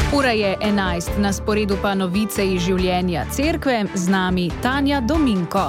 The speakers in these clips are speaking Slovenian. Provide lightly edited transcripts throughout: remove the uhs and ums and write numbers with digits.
Ura je 11, na sporedu pa novice iz življenja cerkve, z nami Tanja Dominko.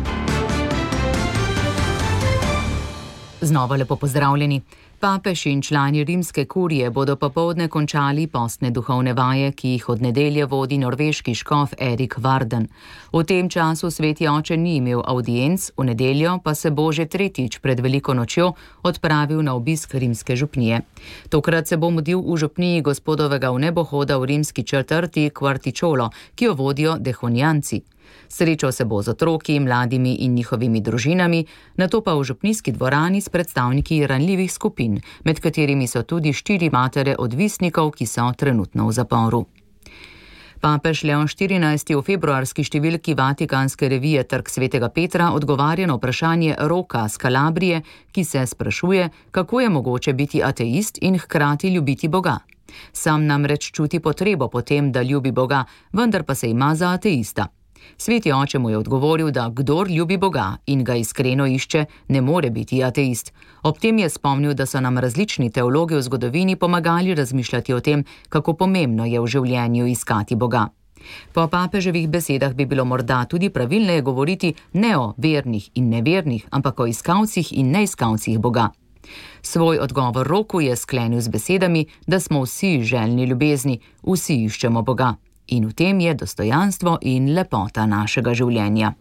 Znova lepo pozdravljeni. Papež in člani rimske kurije bodo popoldne končali postne duhovne vaje, ki jih od nedelje vodi norveški škof Erik Varden. V tem času sveti oče ni imel audienc, v nedeljo pa se bo že tretjič pred veliko nočjo odpravil na obisk rimske župnije. Tokrat se bo mudil v župniji gospodovega vnebohoda v rimski četrti Quarticciolo, ki jo vodijo dehonijanci. Srečal se bo z otroki, mladimi in njihovimi družinami, nato pa v župnijski dvorani s predstavniki ranljivih skupin, med katerimi so tudi 4 matere odvisnikov, ki so trenutno v zaporu. Papež Leon XIV v februarski številki vatikanske revije Trg svetega Petra odgovarja na vprašanje Roka z Kalabrije, ki se sprašuje, kako je mogoče biti ateist in hkrati ljubiti Boga. Sam namreč čuti potrebo po tem, da ljubi Boga, vendar pa se ima za ateista. Sveti oče mu je odgovoril, da kdor ljubi Boga in ga iskreno išče, ne more biti ateist. Ob tem je spomnil, da so nam različni teologi v zgodovini pomagali razmišljati o tem, kako pomembno je v življenju iskati Boga. Po papeževih besedah bi bilo morda tudi pravilneje govoriti ne o vernih in nevernih, ampak o iskalcih in neiskalcih Boga. Svoj odgovor Roku je sklenil z besedami, da smo vsi željni ljubezni, vsi iščemo Boga. In v tem je dostojanstvo in lepota našega življenja.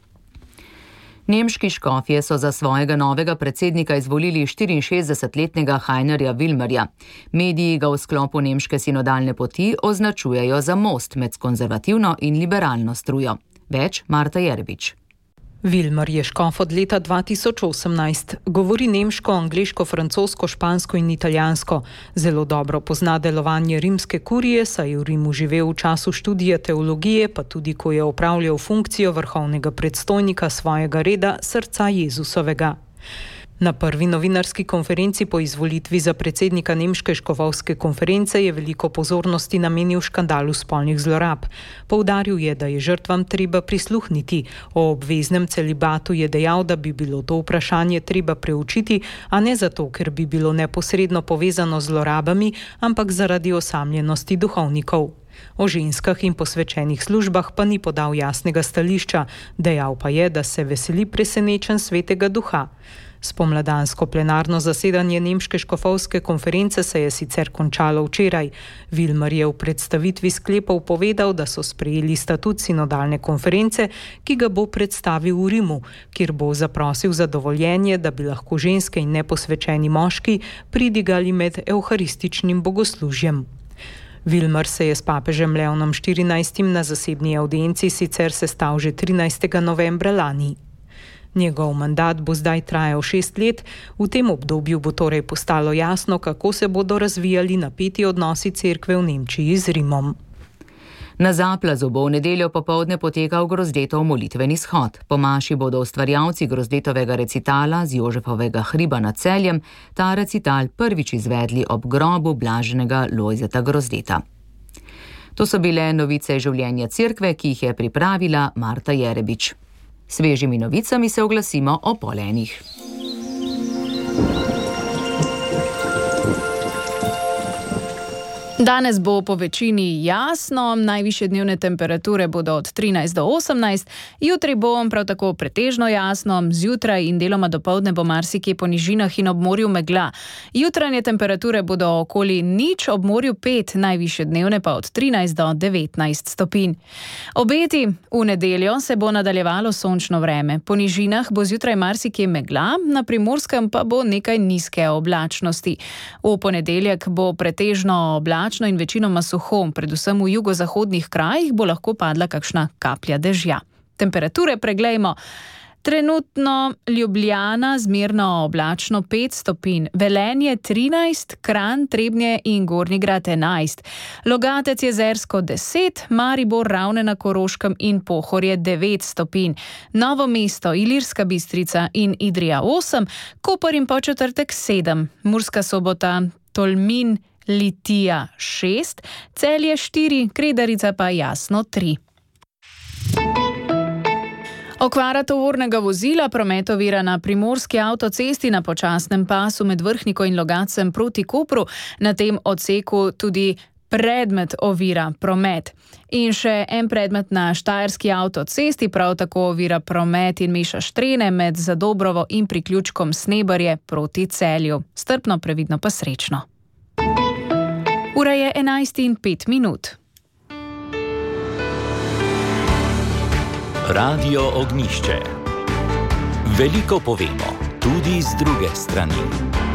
Nemški škofje so za svojega novega predsednika izvolili 64-letnega Heinerja Wilmerja. Mediji ga v sklopu nemške sinodalne poti označujejo za most med konzervativno in liberalno strujo. Več Marta Jerbič. Wilmer je škof od leta 2018. Govori nemško, angleško, francosko, špansko in italijansko. Zelo dobro pozna delovanje rimske kurije, saj je v Rimu živel v času študija teologije, pa tudi ko je opravljal funkcijo vrhovnega predstojnika svojega reda Srca Jezusovega. Na prvi novinarski konferenci po izvolitvi za predsednika Nemške škofovske konference je veliko pozornosti namenil škandalu spolnih zlorab. Poudaril je, da je žrtvam treba prisluhniti. O obveznem celibatu je dejal, da bi bilo to vprašanje treba preučiti, a ne zato, ker bi bilo neposredno povezano z zlorabami, ampak zaradi osamljenosti duhovnikov. O ženskah in posvečenih službah pa ni podal jasnega stališča, dejal pa je, da se veseli presenečenj Svetega Duha. Spomladansko plenarno zasedanje Nemške škofovske konference se je sicer končalo včeraj. Wilmer je v predstavitvi sklepov povedal, da so sprejeli statut sinodalne konference, ki ga bo predstavil v Rimu, kjer bo zaprosil za dovoljenje, da bi lahko ženske in neposvečeni moški pridigali med evharističnim bogoslužjem. Wilmer se je s papežem Leonom XIV na zasebni audienci sicer sestal že 13. novembra lani. Njegov mandat bo zdaj trajal 6 let, v tem obdobju bo torej postalo jasno, kako se bodo razvijali napeti odnosi cerkve v Nemčiji z Rimom. Na Zaplazu bo v nedeljo popoldne potekal Grozdetov molitveni shod. Po maši bodo ustvarjalci Grozdetovega recitala z Jožefovega hriba nad Celjem ta recital prvič izvedli ob grobu blaženega Lojzeta Grozdeta. To so bile novice življenja cerkve, ki jih je pripravila Marta Jerebič. Svežimi novicami se oglasimo o 12:30. Danes bo po večini jasno, najvišje dnevne temperature bodo od 13 do 18, jutri bo prav tako pretežno jasno, zjutraj in deloma dopoldne bo marsikje po nižinah in ob morju megla. Jutranje temperature bodo okoli 0, ob morju 5, najvišje dnevne pa od 13 do 19 stopinj. Obeti: v nedeljo se bo nadaljevalo sončno vreme, po nižinah bo zjutraj marsikje megla, na Primorskem pa bo nekaj nizke oblačnosti. V ponedeljek bo pretežno oblačno in večinoma suho, predvsem v jugozahodnih krajih bo lahko padla kakšna kaplja dežja. Temperature preglejmo. Trenutno Ljubljana zmerno oblačno 5 stopinj, Velenje 13, Kranj, Trebnje in Gornji Grad 11, Logatec Jezersko 10, Maribor, Ravne na Koroškem in Pohorje 9 stopinj, Novo mesto, Ilirska Bistrica in Idrija 8, Koper in Podčetrtek 7, Murska Sobota, Tolmin, Litija 6, Celje 4, Kredarica pa Jasno 3. Okvara tovornega vozila, promet ovira na primorski avtocesti na počasnem pasu med Vrhniko in Logatcem proti Kopru. Na tem odseku tudi predmet ovira promet. In še en predmet na štajerski avtocesti prav tako ovira promet in meša štrene med Zadobrovo in priključkom Snebarje proti Celju. Strpno, previdno pa srečno. Ura je 11:05. Radio Ognjišče. Veliko povemo, tudi z druge strani.